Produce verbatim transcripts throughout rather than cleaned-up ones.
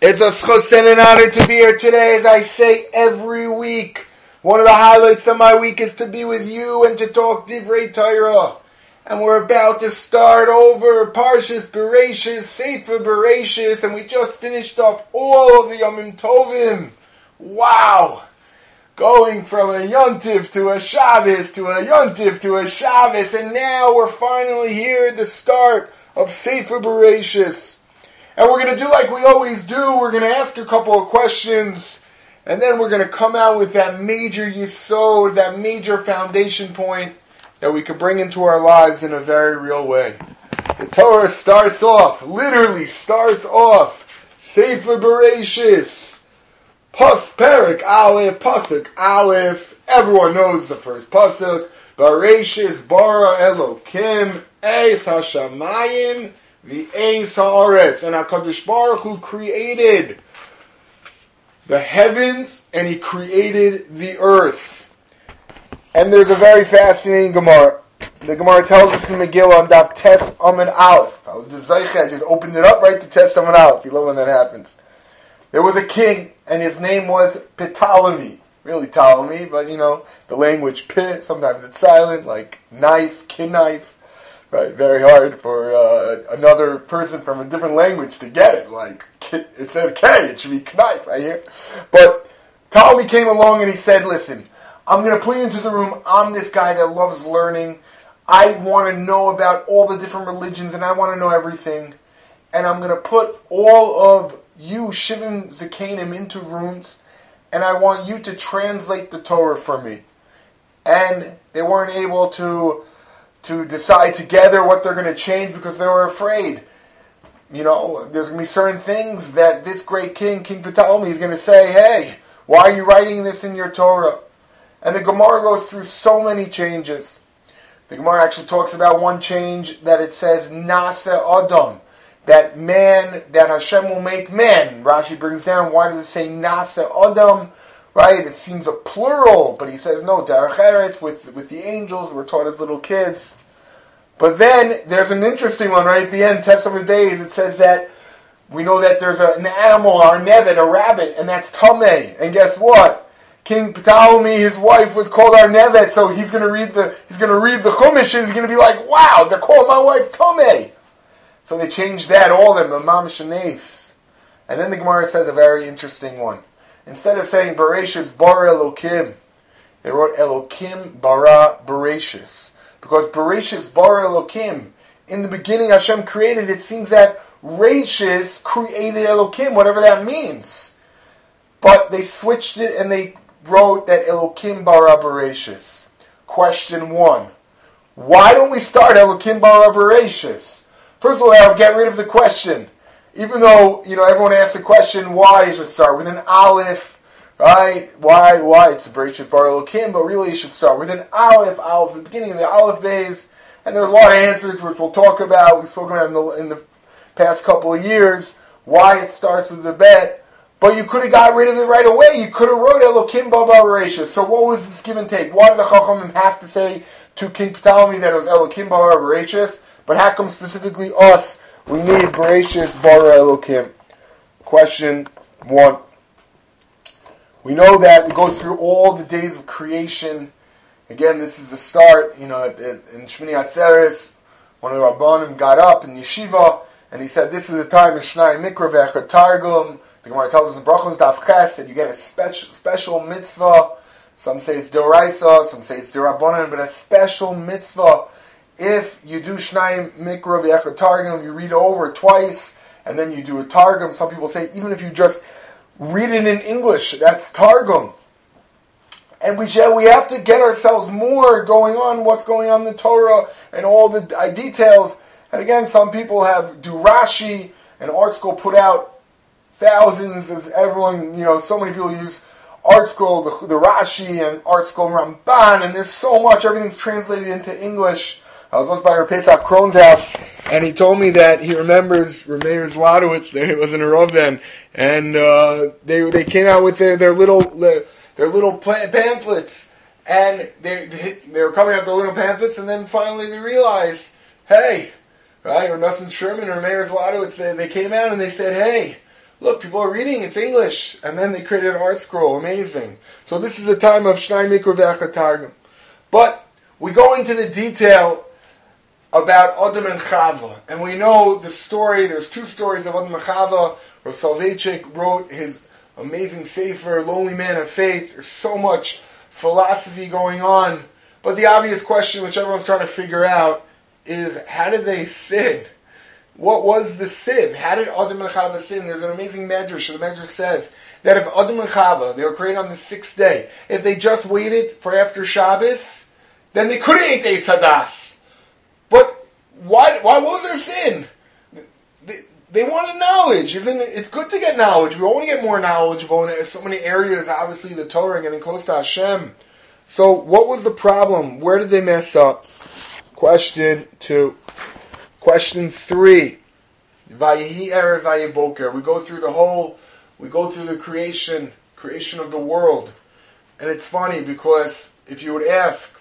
It's a schus and an honor to be here today, as I say every week. One of the highlights of my week is to be with you and to talk Divrei Torah. And we're about to start over Parshas Bereshis, Sefer Bereshis, and we just finished off all of the Yomim Tovim. Wow! Going from a Yontif to a Shabbos, to a Yontif to a Shabbos, and now we're finally here at the start of Sefer Bereshis. And we're going to do like we always do. We're going to ask a couple of questions, and then we're going to come out with that major yesod, that major foundation point that we can bring into our lives in a very real way. The Torah starts off, literally starts off, Sefer Bereshis, Pas Perik Aleph, Pasuk Aleph. Everyone knows the first pasuk. Bereshis bara Elokim eis hashamayim v'eis haaretz. And HaKadosh Baruch Hu created the heavens and He created the earth. And there's a very fascinating Gemara. The Gemara tells us in Megillah on Daf Tes Amud Aleph. I was just Zeicha, I just opened it up right to Tes Amud Aleph. You love when that happens. There was a king, and his name was Ptolemy. Really Ptolemy, but you know, the language Pit, sometimes it's silent, like knife, knife. Right, very hard for uh, another person from a different language to get it. Like, it says K, it should be knife, right here. But Ptolemy came along and he said, listen, I'm going to put you into the room. I'm this guy that loves learning. I want to know about all the different religions, and I want to know everything. And I'm going to put all of you, Shivim Zakanim, into rooms, and I want you to translate the Torah for me. And they weren't able to to decide together what they're going to change because they were afraid. You know, there's going to be certain things that this great king, King Ptolemy, is going to say, hey, why are you writing this in your Torah? And the Gemara goes through so many changes. The Gemara actually talks about one change that it says, Nase Adam, that man, that Hashem will make man. Rashi brings down, why does it say Nase Adam? Right, it seems a plural, but he says no, Derech Eretz, with, with the angels, we're taught as little kids. But then, there's an interesting one right at the end, Testament of Days, it says that we know that there's a, an animal, our nevet, a rabbit, and that's Tameh. And guess what? King Ptolemy, his wife, was called our nevet, so he's going to read the he's going to read the Chumash, and he's going to be like, wow, they're calling my wife Tameh. So they changed that, all of them, Imam Shanes. And then the Gemara says a very interesting one. Instead of saying Bereshis bara Elokim, they wrote Elokim bara Bereshis. Because Bereshis bara Elokim, in the beginning Hashem created, it seems that Reshis created Elokim, whatever that means. But they switched it and they wrote that Elokim bara Bereshis. Question one. Why don't we start Elokim bara Bereshis? First of all, I'll get rid of the question. Even though, you know, everyone asks the question, why you should start with an Aleph, right? Why, why? It's Bereshis bara Elokim, but really you should start with an Aleph, Aleph, the beginning of the Aleph Bays, and there are a lot of answers which we'll talk about. We've spoken about in the, in the past couple of years, why it starts with the Bet, but you could have got rid of it right away. You could have wrote Elokim bara Bereshis. So what was this give and take? Why did the Chachamim have to say to King Ptolemy that it was Elokim bara Bereshis, but how come specifically us, we need Bereshis bara Elokim? Question one. We know that it goes through all the days of creation. Again, this is the start. You know, in Shmini Atzeres, one of the Rabbanim got up in Yeshiva, and he said, this is the time of Shnai Mikra Ve'echad Targum. The Gemara tells us in Brachos Daf Ches that you get a special, special mitzvah. Some say it's D'oraisa, some say it's D'Rabbanan, but a special mitzvah. If you do Shnai Mikra Ve'echad Targum, you read it over twice, and then you do a Targum. Some people say even if you just read it in English, that's Targum. And we should, we have to get ourselves more going on what's going on in the Torah and all the uh, details. And again, some people have do Rashi, and Art School put out thousands of everyone, you know, so many people use Art Scroll, the, the Rashi, and Art Scroll Ramban, and there's so much, everything's translated into English. I was once by Rav Pesach Kron's house, and he told me that he remembers Rameir Zlotowitz, they was in a row then, and uh, they they came out with their, their little their little pamphlets, and they, they they were coming out with their little pamphlets, and then finally they realized, hey, right, or Nussin Sherman or Rameir Zlotowitz, they, they came out and they said, hey, look, people are reading, it's English. And then they created an art scroll, amazing. So this is a time of Shnai Mikra Ve'echad Targum. But we go into the detail about Adam and Chava. And we know the story, there's two stories of Adam and Chava. Rav Soloveitchik wrote his amazing sefer, Lonely Man of Faith. There's so much philosophy going on. But the obvious question, which everyone's trying to figure out, is how did they sin? What was the sin? How did Adam and Chava sin? There's an amazing medrash. The medrash says that if Adam and Chava, they were created on the sixth day, if they just waited for after Shabbos, then they couldn't eat the Eitz Hadas. But why, why was their sin? They, they wanted knowledge. Isn't it? It's good to get knowledge. We want to get more knowledgeable in so many areas, obviously the Torah and getting close to Hashem. So what was the problem? Where did they mess up? Question two. Question three. Vayihi erev vayi boker. We go through the whole, we go through the creation, creation of the world. And it's funny because if you would ask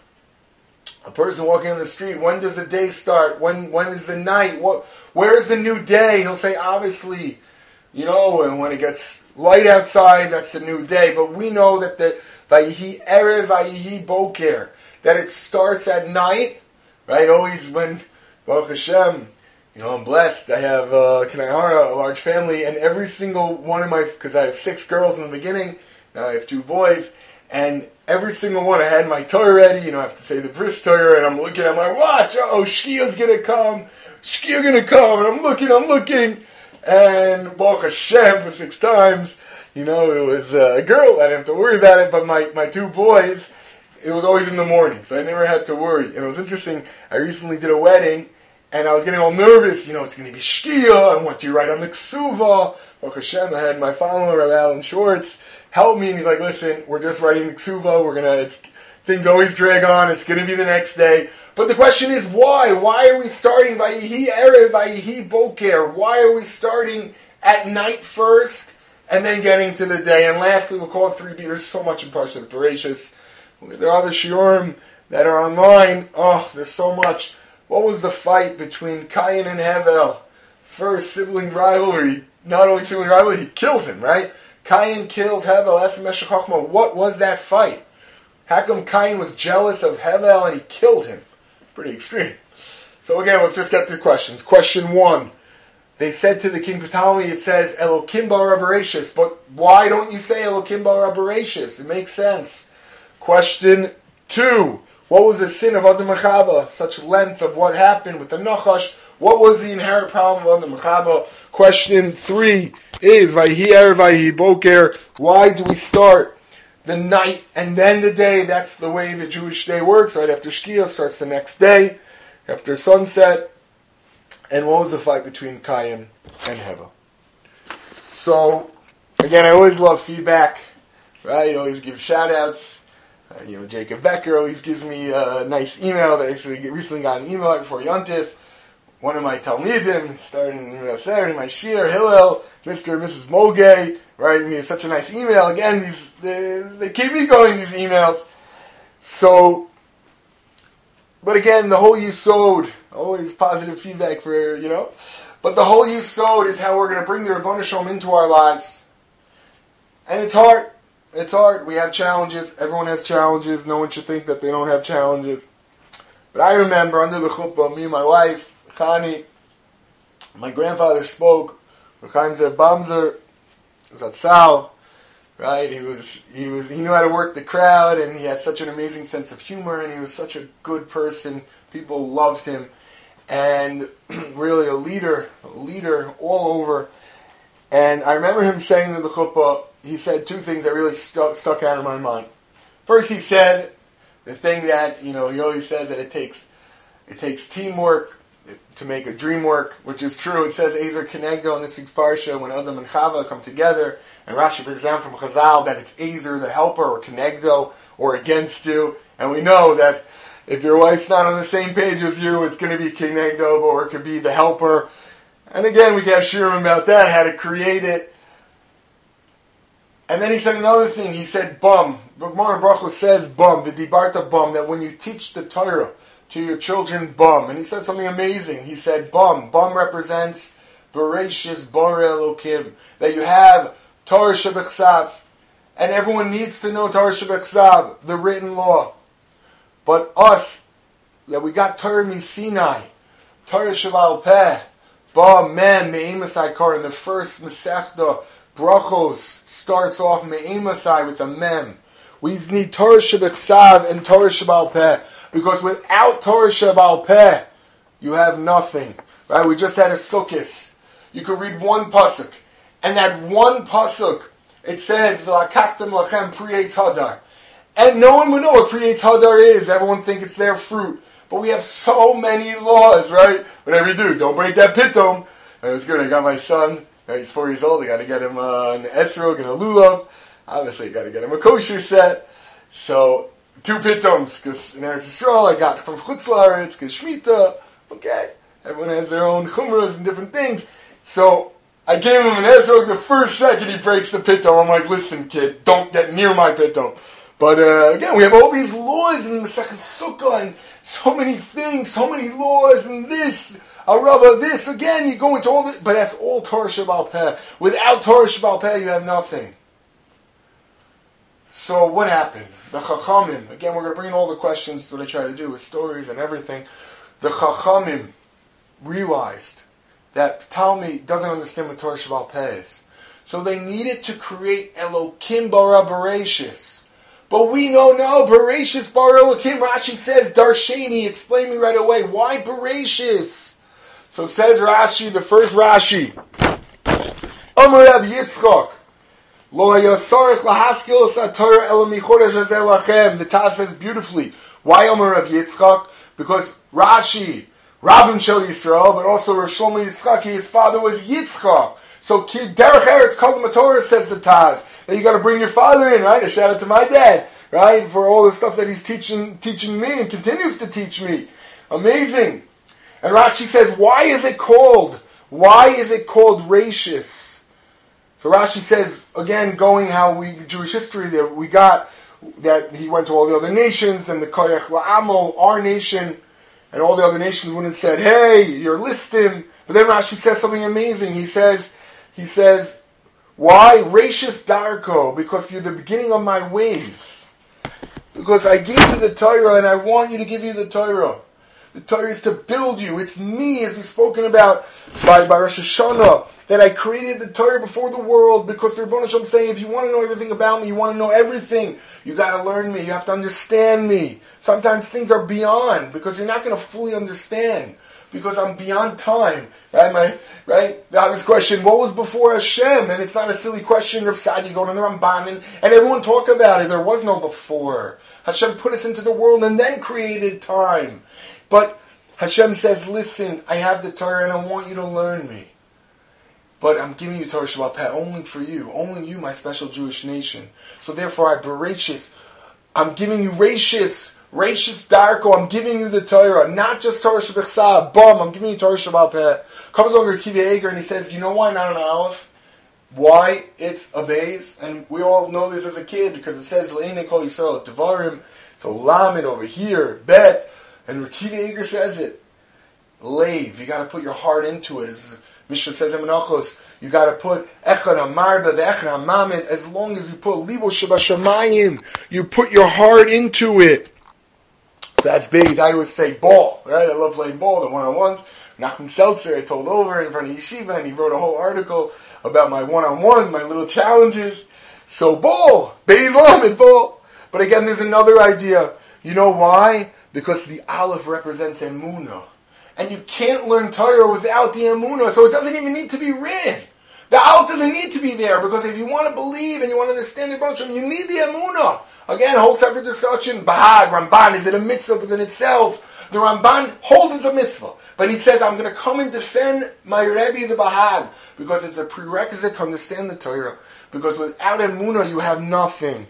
a person walking on the street, when does the day start? When when is the night? What where is the new day? He'll say, obviously, you know, and when it gets light outside, that's the new day. But we know that the Vayihi erev vayihi boker, that it starts at night, right? Always when Baruch Hashem, you know, I'm blessed. I have uh, Kanayara, a large family, and every single one of my, because I have six girls in the beginning, now I have two boys, and every single one I had my Torah ready. You know, I have to say the bris Torah, and I'm looking at my watch. Oh, Shkia's gonna come. Shkia gonna come, and I'm looking, I'm looking, and Baruch Hashem for six times. You know, it was uh, a girl. I didn't have to worry about it, but my, my two boys, it was always in the morning, so I never had to worry. And it was interesting. I recently did a wedding, and I was getting all nervous. You know, it's going to be Shkia. I want you right on the Ksuva. Baruch Hashem, I had my follower, Rabbi Alan Schwartz, help me. And he's like, listen, we're just writing the Ksuva. We're going to, it's things always drag on. It's going to be the next day. But the question is, why? Why are we starting Vayihi Erev, Vayihi Boker? Why are we starting at night first, and then getting to the day? And lastly, we'll call it three B. There's so much in Parshas Bereishis. There are other shiurim that are online. Oh, there's so much. What was the fight between Cain and Hevel? First sibling rivalry. Not only sibling rivalry, he kills him, right? Cain kills Hevel. That's the Meshech Chochmah. What was that fight? How come Cain was jealous of Hevel and he killed him? Pretty extreme. So again, let's just get to the questions. Question one. They said to the king Ptolemy, it says, Elokim bara bereshis. But why don't you say Elokim bara bereshis? It makes sense. Question two. What was the sin of Adam and Chava? Such length of what happened with the Nachash. What was the inherent problem of Adam and Chava? Question three is Vayihi Erev Vayihi Boker. Why do we start the night and then the day? That's the way the Jewish day works. Right after Shkia starts the next day, after sunset. And what was the fight between Cain and Hevel? So, again, I always love feedback. Right? I always give shout outs. Uh, you know, Jacob Becker always gives me a nice email. That I actually recently got an email right before Yontif. One of my Talmidim, starting you know, Saturday, my Shir, Hillel, Mister and Missus Mogay, writing me such a nice email. Again, these they, they keep me going, these emails. So, but again, the whole Yisod, always positive feedback for, you know. But the whole Yisod is how we're going to bring the Rabbanu Shalom into our lives. And it's hard. It's hard. We have challenges. Everyone has challenges. No one should think that they don't have challenges. But I remember under the chuppah, me and my wife, Chani, my grandfather spoke. Chaim Zev Bamzer was at Sal, right? He was he was he knew how to work the crowd, and he had such an amazing sense of humor, and he was such a good person. People loved him, and really a leader, a leader all over. And I remember him saying to the chuppah, he said two things that really stuck stuck out in my mind. First, he said the thing that, you know, he always says that it takes it takes teamwork to make a dream work, which is true. It says Ezer Kenegdo in this week's parsha when Adam and Chava come together, and Rashi brings down from Chazal that it's Ezer the helper, or Kenegdo, or against you. And we know that if your wife's not on the same page as you, it's going to be Kenegdo, or it could be the helper. And again, we can have shiurim about that, how to create it. And then he said another thing. He said, bum. Gemara Brachos says, bum, v'dibarta bum, that when you teach the Torah to your children, bum. And he said something amazing. He said, bum. Bum represents Bereshis Bara Elokim, that you have Torah Shebechsav, and everyone needs to know Torah Shebechsav, the written law. But us, that we got Torah Sinai, Torah Sheval Peh, Ba Mem Me'emasai Kor, in the first Masechta, Brachos starts off Me'emasai with a Mem. We need Torah Shebechsav and Torah Sheval Peh, because without Torah Sheval Peh, you have nothing. Right? We just had a Sukkos. You could read one pasuk, and that one pasuk, it says, V'lakachtem lachem pri eitz hadar. And no one would know what pri eitz hadar is. Everyone think it's their fruit. But we have so many laws, right? Whatever you do, don't break that pitom. And it was good. I got my son. He's four years old. I got to get him uh, an esrog and a lulav. Obviously, I got to get him a kosher set. So, two pitoms. Because in Eretz Yisrael, I got from Chutz La'aretz, because Shemitah. Okay. Everyone has their own chumras and different things. So, I gave him an esrog. The first second he breaks the pitom, I'm like, listen, kid, don't get near my pitom. But uh, again, we have all these laws in Masechus Sukkah, and so many things, so many laws, and this, Arava, this. Again, you go into all this, but that's all Torah Sheval Peh. Without Torah Sheval Peh, you have nothing. So what happened? The Chachamim, again, we're going to bring in all the questions, what I try to do with stories and everything. The Chachamim realized that Talmi doesn't understand what Torah Sheval Peh is. So they needed to create Elokim bara Bereshis. But we know, no, Bereshis bara Elokim. Rashi says, Darsheni, explain me right away. Why Bereshis? So says Rashi, the first Rashi. Amar Rav Yitzchak. Lo hayasarich lahaskil satorah elo michodesh hazeh lachem. The Taz says beautifully. Why Amar Rav Yitzchak? Because Rashi, Rabbim Shel Yisrael, but also Rav Shlomo Yitzchaki, his father was Yitzchak. So Derech Eretz Kol Torah, says the Taz, that you got to bring your father in, right? A shout out to my dad, right? For all the stuff that he's teaching, teaching me and continues to teach me. Amazing. And Rashi says, why is it called? Why is it called Rashis? So Rashi says, again, going how we Jewish history that we got, that he went to all the other nations and the Koyach La'amo, our nation, and all the other nations wouldn't have said, hey, you're listim. But then Rashi says something amazing. He says, he says, why? Rashis Darko, because you're the beginning of my ways. Because I gave you the Torah and I want you to give you the Torah. The Torah is to build you. It's me, as we've spoken about by, by Rosh Hashanah, that I created the Torah before the world, because the Rebbeinu Shalom saying, if you want to know everything about me, you want to know everything, you got to learn me, you have to understand me. Sometimes things are beyond, because you're not going to fully understand, because I'm beyond time. Right? My, right? The obvious question, what was before Hashem? And it's not a silly question of Sad, you go to the Ramban, and, and everyone talk about it. There was no before. Hashem put us into the world and then created time. But Hashem says, listen, I have the Torah and I want you to learn me. But I'm giving you Torah Sheval Peh only for you. Only you, my special Jewish nation. So therefore I bereshis. I'm giving you Rashis. Rashis Darko. I'm giving you the Torah. Not just Torah Shebechsav. Bum. I'm giving you Torah Sheval Peh. Comes along Akiva Eiger and he says, you know why not an Aleph? Why it's a Beis? And we all know this as a kid because it says, Le'enei Kol Yisrael Devarim. So Lamed over here. Bet. And Akiva Eiger says it. Leiv. You got to put your heart into it. It's, Mishnah says in Menachos, you got to put Echad Amarba ve'Echad Amamet. As long as you put Libo Shebashamayim, you put your heart into it. So that's big. I always say ball, right? I love playing ball, the one-on-ones. Nachum Seltzer, I told over in front of Yeshiva, and he wrote a whole article about my one-on-one, my little challenges. So ball, Beis Lamed ball. But again, there's another idea. You know why? Because the Aleph represents Emunah. And you can't learn Torah without the Emunah, so it doesn't even need to be written. The Aleph doesn't need to be there, because if you want to believe and you want to understand the Rebbeinu Shalom, you need the Emunah. Again, whole separate discussion. Bahag, Ramban, is it a mitzvah within itself? The Ramban holds it's a mitzvah, but he says, I'm going to come and defend my Rebbe, the Bahag, because it's a prerequisite to understand the Torah. Because without Emunah, you have nothing.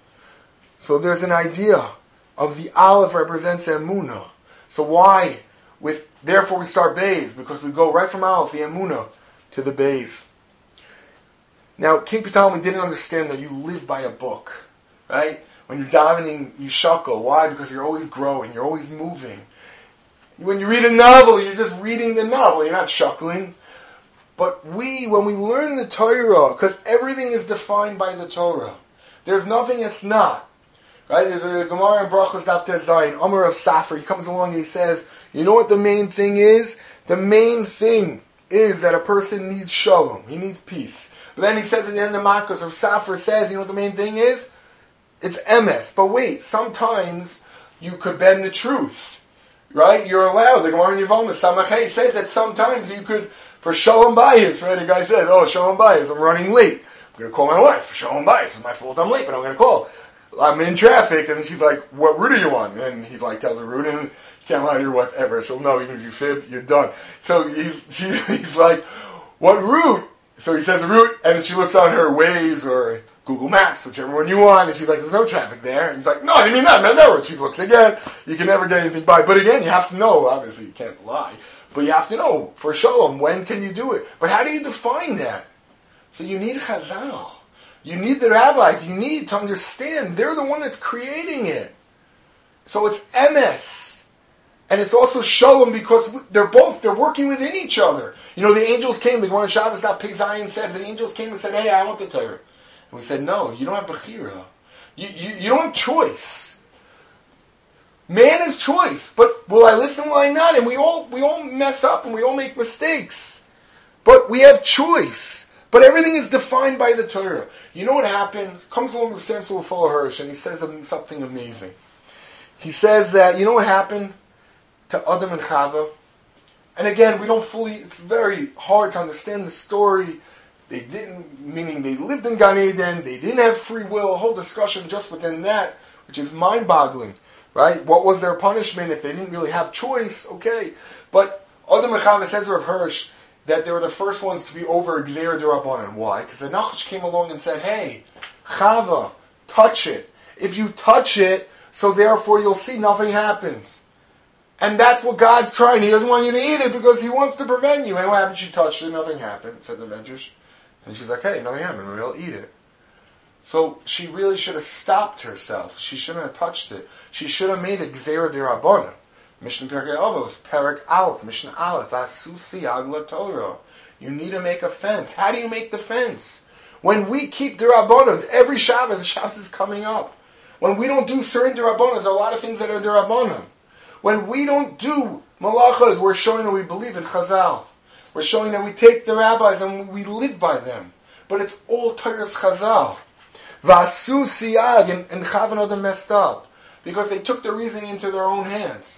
So there's an idea of the Aleph represents Emunah. So why? With therefore we start Beis, because we go right from Aleph, the Emunah, to the Beis. Now, King Ptolemy didn't understand that you live by a book, right? When you're davening, you shuckle. Why? Because you're always growing, you're always moving. When you read a novel, you're just reading the novel, you're not shuckling. But we, when we learn the Torah, because everything is defined by the Torah, there's nothing that's not. Right? There's a Gemara in Brachos Daf Tes Zayin, Amar of Safar. He comes along and he says, you know what the main thing is? The main thing is that a person needs shalom. He needs peace. But then he says at the end of Makos, of Safar says, you know what the main thing is? It's emes. But wait, sometimes you could bend the truth. Right? You're allowed. The Gemara in Yevamos Samachay says that sometimes you could, for shalom bayis, right? A guy says, oh, shalom bayis, I'm running late. I'm going to call my wife for shalom bayis. It's my fault I'm late, but I'm going to call. I'm in traffic, and she's like, what route are you on? And he's like, tells the route, and you can't lie to your wife ever. She'll know, even if you fib, you're done. So he's she, he's like, what route? So he says the route, and then she looks on her Waze or Google Maps, whichever one you want, and she's like, there's no traffic there. And he's like, no, I didn't mean that, I meant that route. She looks again. You can never get anything by. But again, you have to know, obviously you can't lie, but you have to know, for shalom, when can you do it? But how do you define that? So you need Chazal. You need the rabbis. You need to understand they're the one that's creating it. So it's emes. And it's also shalom because they're both, they're working within each other. You know, the angels came, the Gemara Shabbos, that Pig Zion says, the angels came and said, hey, I want the Torah. And we said, no, you don't have Bechira. You, you, you don't have choice. Man is choice. But will I listen, will I not? And we all, we all mess up and we all make mistakes. But we have choice. But everything is defined by the Torah. You know what happened? Comes along with Samson Fuller Hirsch, and he says something amazing. He says that, you know what happened to Adam and Chava? And again, we don't fully, it's very hard to understand the story. They didn't, meaning they lived in Gan Eden, they didn't have free will, a whole discussion just within that, which is mind-boggling, right? What was their punishment if they didn't really have choice? Okay. But Adam and Chava, says Rav Hirsch, that they were the first ones to be over Gzeira D'Rabbanan. Why? Because the Nachash came along and said, hey, Chava, touch it. If you touch it, so therefore you'll see nothing happens. And that's what God's trying. He doesn't want you to eat it because He wants to prevent you. And what happened? She touched it, nothing happened, said the Medrash. And she's like, hey, nothing happened, we'll eat it. So she really should have stopped herself. She shouldn't have touched it. She should have made a Gzeira D'Rabbanan. Mishnah Perkei Avos, Perek Aleph, Mishnah Aleph, Asusi Agla Torah. You need to make a fence. How do you make the fence? When we keep D'Rabbanans, every Shabbos, the Shabbos is coming up. When we don't do certain D'Rabbanans, there are a lot of things that are D'Rabbanan. When we don't do Malachas, we're showing that we believe in Chazal. We're showing that we take the rabbis and we live by them. But it's all Torah's Chazal. Vasu Siag, and, and Chavanodah messed up. Because they took the reasoning into their own hands.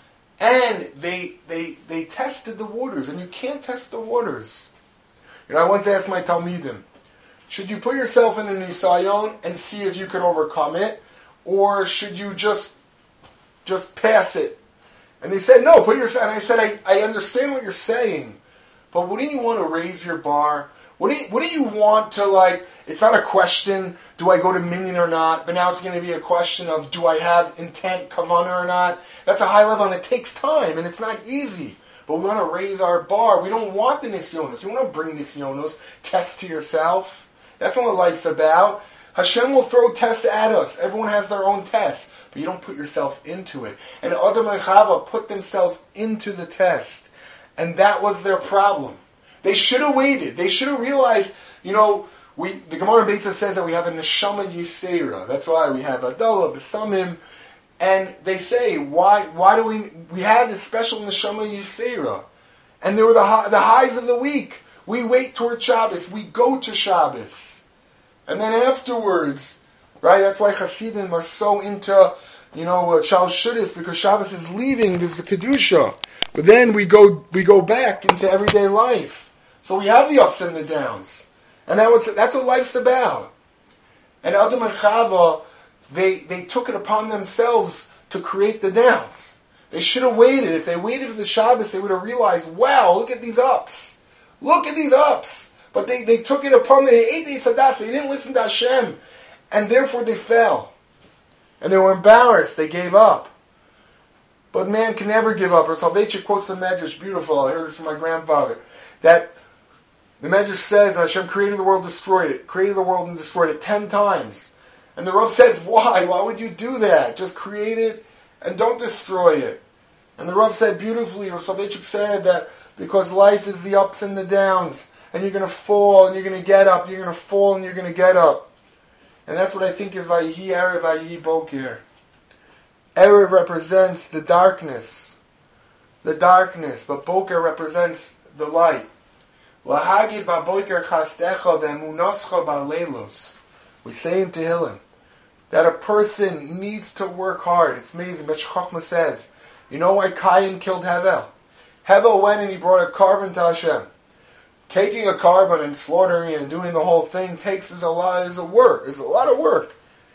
And they they they tested the waters, and you can't test the waters. You know, I once asked my Talmidim, should you put yourself in a nisayon and see if you could overcome it, or should you just just pass it? And they said, no, put yourself. And I said, I, I understand what you're saying, but wouldn't you want to raise your bar? Wouldn't, wouldn't you want to, like, it's not a question, do I go to minyan or not, but now it's going to be a question of, do I have intent, kavanah or not? That's a high level, and it takes time, and it's not easy. But we want to raise our bar. We don't want the nisyonos. You want to bring nisyonos, test to yourself. That's not what life's about. Hashem will throw tests at us. Everyone has their own tests, but you don't put yourself into it. And Adam and Chava put themselves into the test, and that was their problem. They should have waited. They should have realized, you know, we the Gemara in Beitzah says that we have a neshama yisera. That's why we have Adallah, Besamim, and they say, why why do we, we had a special neshama yisera. And they were the, high, the highs of the week. We wait toward Shabbos. We go to Shabbos. And then afterwards, right, that's why Hasidim are so into, you know, uh, Shal Shudis, because Shabbos is leaving, there's the Kedusha. But then we go we go back into everyday life. So we have the ups and the downs. And that was, that's what life's about. And Adam and Chava, they, they took it upon themselves to create the downs. They should have waited. If they waited for the Shabbos, they would have realized, wow, look at these ups. Look at these ups. But they, they took it upon, they ate the Tzaddas, they didn't listen to Hashem. And therefore they fell. And they were embarrassed, they gave up. But man can never give up. Or Soloveitchik quotes the Medrash, beautiful, I heard this from my grandfather, that the Medrash says Hashem created the world, destroyed it, created the world and destroyed it ten times. And the Rav says, why? Why would you do that? Just create it and don't destroy it. And the Rav said beautifully, or Soloveitchik said that because life is the ups and the downs. and you're going to fall, and you're going to get up, you're going to fall, and you're going to get up. And that's what I think is Vayihi Erev, Vayihi Boker. Erev represents the darkness, the darkness, but Boker represents the light. Lahagid ba'boker chastecha ve'emunascha ba'leilos. We say in Tehillim that a person needs to work hard. It's amazing. Meshech Chochmah says, you know why Cain killed Hevel? Hevel went and he brought a carbon to Hashem. Taking a carbon and slaughtering it and doing the whole thing takes is a lot is a work. Is a lot of work.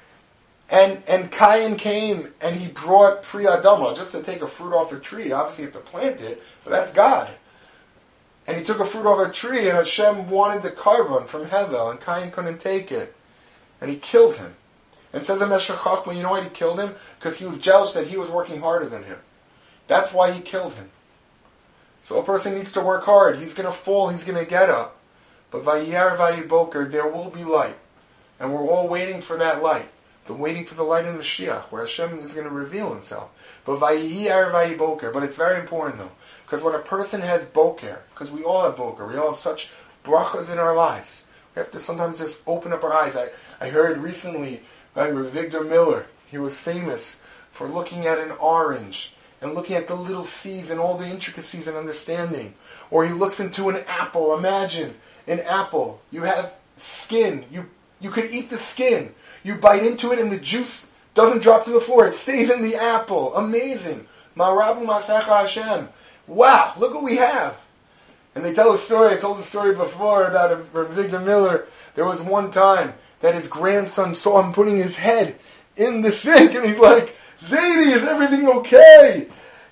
And and Cain came and he brought Pri Adama, just to take a fruit off a tree. Obviously you have to plant it, but that's God. And he took a fruit off a tree, and Hashem wanted the carbon from Hevel, and Cain couldn't take it. And he killed him. And says in Meshech Chochmah, you know why he killed him? Because he was jealous that he was working harder than him. That's why he killed him. So a person needs to work hard. He's going to fall, he's going to get up. But Vayir Vayiboker, there will be light. And we're all waiting for that light. They're waiting for the light in Mashiach, where Hashem is going to reveal himself. But Vayir Vayiboker. But it's very important though. Because when a person has boker, because we all have boker, we all have such brachas in our lives. We have to sometimes just open up our eyes. I, I heard recently by Victor Miller, he was famous for looking at an orange and looking at the little seeds and all the intricacies and understanding. Or he looks into an apple. Imagine an apple. You have skin. You you could eat the skin. You bite into it and the juice doesn't drop to the floor. It stays in the apple. Amazing. Ma'rabu Masecha Hashem. Wow, look what we have. And they tell a story, I've told the story before about a, Victor Miller. There was one time that his grandson saw him putting his head in the sink, and he's like, Zaidi, is everything okay?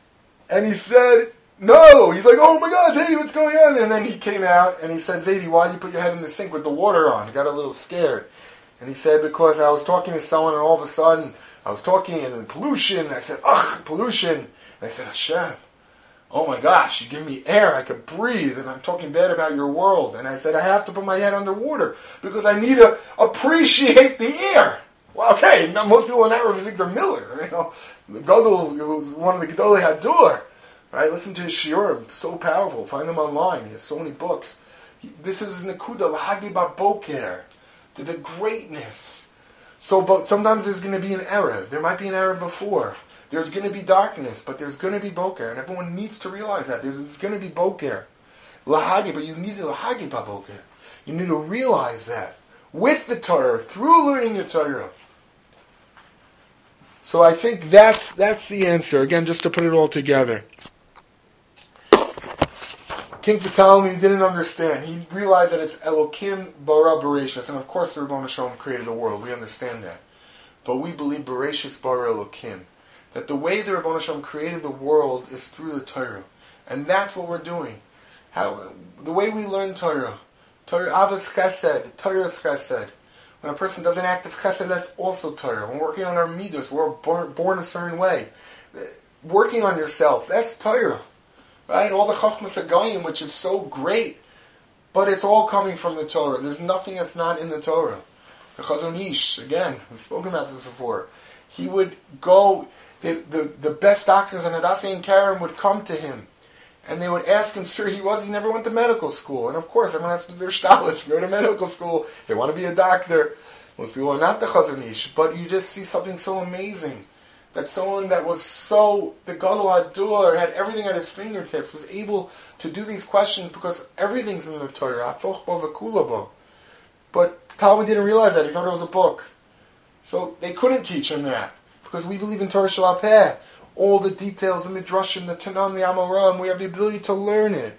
And he said, no. He's like, oh my God, Zaidi, what's going on? And then he came out and he said, Zaidi, why did you put your head in the sink with the water on? He got a little scared. And he said, because I was talking to someone, and all of a sudden, I was talking, and pollution, and I said, ugh, pollution. And I said, Hashem, oh my gosh, you give me air, I could breathe, and I'm talking bad about your world. And I said, I have to put my head underwater because I need to appreciate the air. Well, okay, now most people are not Victor Miller. You know, the Gadol, who's one of the Gedolei Hadur, right? Listen to his shiurim, so powerful. Find them online. He has so many books. He, this is Nekuda Lahagi Baboker, to the greatness. So, but sometimes there's going to be an error. There might be an error before. There's going to be darkness, but there's going to be boker, and everyone needs to realize that. There's, there's going to be boker. Lahagi, but you need to lahagi baboker. You need to realize that with the Torah, through learning your Torah. So I think that's that's the answer. Again, just to put it all together. King Ptolemy didn't understand. He realized that it's Elokim bara Bereshis, and of course the Rebbeinu Shalom created the world. We understand that. But we believe Bereshis bara Elokim. That the way the Rebbeinu Shalom created the world is through the Torah. And that's what we're doing. How the way we learn Torah. Torah Avos Chesed. Torah is Chesed. When a person does an act of Chesed, that's also Torah. When we're working on our midos, we're born, born a certain way. Working on yourself, that's Torah. Right? All the Chachmas HaGoyim, which is so great. But it's all coming from the Torah. There's nothing that's not in the Torah. The Chazon Ish, again, we've spoken about this before. He would go... The, the, the best doctors in Hadassah and Karim would come to him and they would ask him, sir, he was, he never went to medical school. And of course, everyone has to do their shtalis, go to medical school. If they want to be a doctor, most people are not the Chazon Ish, but you just see something so amazing. That someone that was so, the Gadol Hadur, had everything at his fingertips, was able to do these questions because everything's in the Torah. But Talmud didn't realize that. He thought it was a book. So they couldn't teach him that. Because we believe in Torah Shel Peh. All the details, the Midrashim, the Tanam, the Amoram, we have the ability to learn it.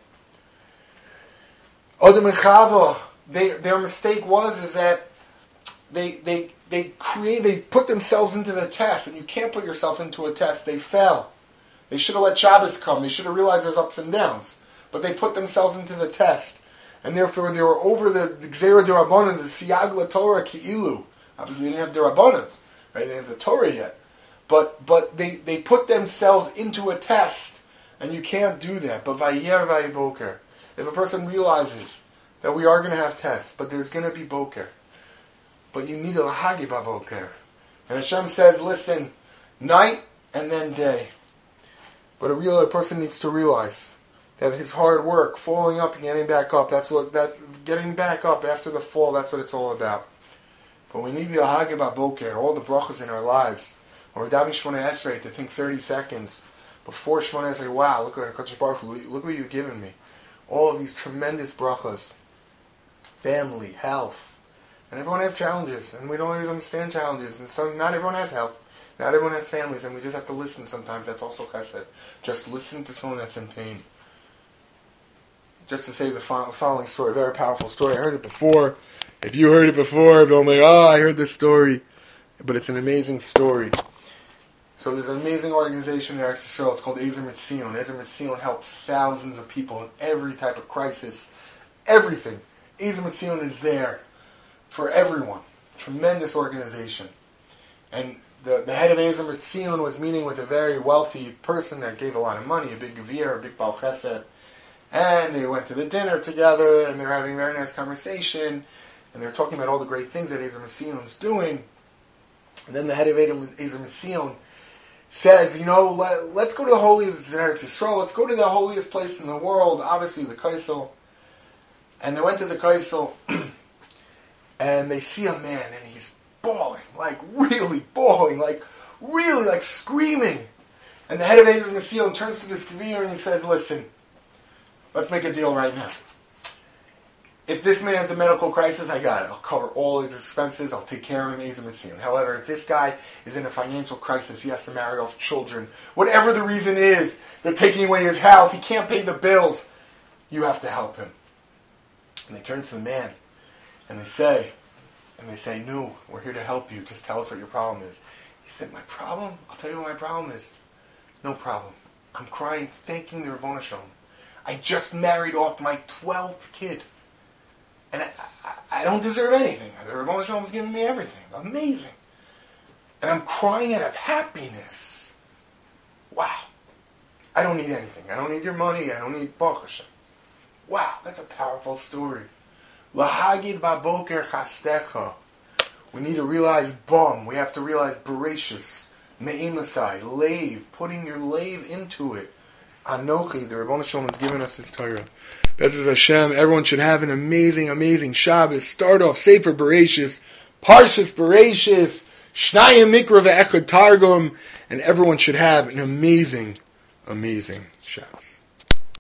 Adam and Chava, they, their mistake was is that they they they create they put themselves into the test, and you can't put yourself into a test. They fell. They should have let Shabbos come. They should have realized there's ups and downs. But they put themselves into the test. And therefore they were over the, the Gzera D'Rabbanan, the Siyag LaTorah Ki'ilu. Obviously they didn't have D'Rabbanans, right? They didn't have the Torah yet. But but they, they put themselves into a test, and you can't do that. But Vayer Vayiboker, if a person realizes that we are going to have tests, but there's going to be boker, but you need a lahagi baboker, and Hashem says, listen, night and then day. But a real a person needs to realize That his hard work, falling up and getting back up. That's what that getting back up after the fall. That's what it's all about. But we need the Hagid Baboker, all the brachas in our lives. When we're davening Shmoneh Esrei, to think thirty seconds before Shmoneh Esrei. Wow, look at HaKadosh Baruch Hu, look what you've given me. All of these tremendous brachas, family, health, and everyone has challenges, and we don't always understand challenges. And so, not everyone has health. Not everyone has families, and we just have to listen sometimes. That's also chesed. Just listen to someone that's in pain. Just to say the following story, a very powerful story. I heard it before. If you heard it before, don't be like, oh, I heard this story. But it's an amazing story. So there's an amazing organization in Eretz Yisrael. It's called Ezer Mitzion. Ezer Mitzion helps thousands of people in every type of crisis. Everything. Ezer Mitzion is there for everyone. Tremendous organization. And the, the head of Ezer Mitzion was meeting with a very wealthy person that gave a lot of money, a big gavir, a big Baal Chesed. And they went to the dinner together, and they were having a very nice conversation, and they were talking about all the great things that Ezer Mitzion is doing. And then the head of Ezer Mitzion says, you know, let, let's go to the holiest in Eretz Yisrael, let's go to the holiest place in the world, obviously the Kaisel. And they went to the Kaisel, and they see a man, and he's bawling, like really bawling, like really like screaming. And the head of Ezer Mitzion turns to this gavir and he says, listen, let's make a deal right now. If this man's a medical crisis, I got it. I'll cover all his expenses. I'll take care of him, Ezer Mitzion. However, if this guy is in a financial crisis, he has to marry off children, whatever the reason is, they're taking away his house, he can't pay the bills, you have to help him. And they turn to the man, and they say, and they say, no, we're here to help you. Just tell us what your problem is. He said, my problem? I'll tell you what my problem is. No problem. I'm crying, thanking the Ribono Shel Olam. I just married off my twelfth kid. And I, I, I don't deserve anything. The Ribono Shel Olam is giving me everything. Amazing. And I'm crying out of happiness. Wow. I don't need anything. I don't need your money. I don't need Baruch Hashem. Wow, that's a powerful story. Lahagid baboker chastecha. We need to realize bum. We have to realize Bereshis, Me'imasai, lave, putting your lave into it. Anochi, the Ribono Shel Olam has given us this Torah. Bezos Hashem, everyone should have an amazing, amazing Shabbos. Start off Sefer Bereshis, Parshas Bereshis, Shnayim Mikra ve'echad Targum, and everyone should have an amazing, amazing Shabbos.